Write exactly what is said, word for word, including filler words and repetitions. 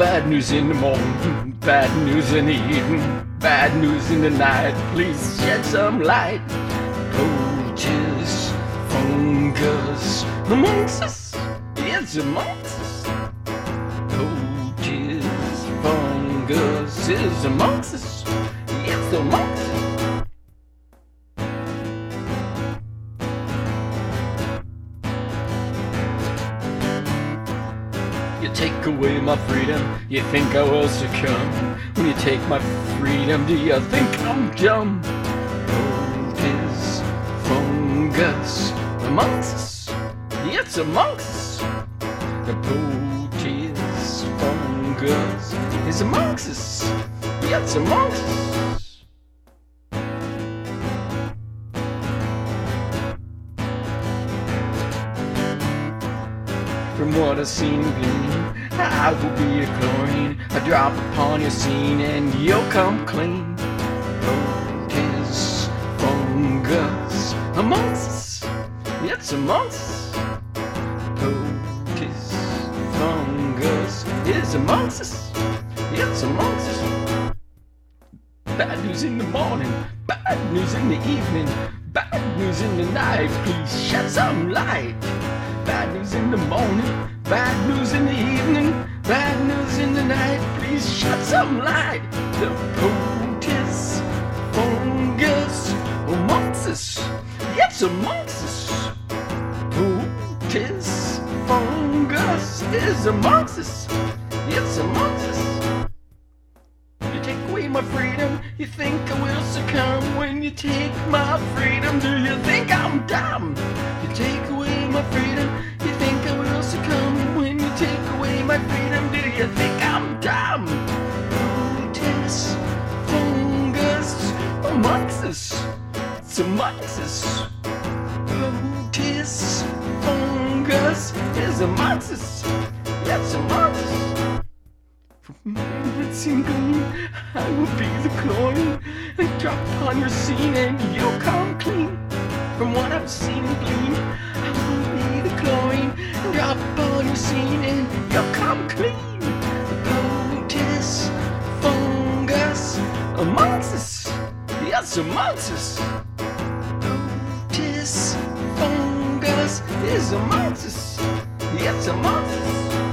Bad news in the morning, bad news in the evening, bad news in the night. Please shed some light. Poaches, fungus amongst us, yes, amongst us. Poaches, fungus is amongst us, yes, amongst us. You take away my freedom, you think I will succumb. When you take my freedom, do you think I'm dumb? Poaches, fungus amongst us, yes, amongst us. The poaches, fungus is amongst us, yes, amongst us. From what I've seen and gleaned, I will be a chlorine. I drop upon your scene and you'll come clean. Poaches, fungus amongst us, yes, amongst us. Poaches, fungus is amongst us, yes, amongst us. Bad news in the morning, bad news in the evening, bad news in the night. Please shed some light. Bad news in the morning, bad news in the evening, bad news in the night. Please shed some light. The poaches, fungus amongst us, yes, amongst us. Poaches, fungus is amongst us, yes, amongst us. You take away my freedom, you think I will succumb. When you take my freedom, do you think I'm dumb? You take away my freedom, you think I will succumb. When you take away my freedom, do you think I'm dumb? Poaches, fungus amongst us, it's amongst us. Poaches, fungus is amongst us, yes, amongst us. From minutes in green, I will be the chlorine and drop upon your scene and you'll come clean. From what I've seen and gleaned, I will be the chlorine and drop upon your scene and you'll come clean. The poaches, fungus amongst us, yes, amongst us. Poaches, fungus is amongst us, yes, amongst us.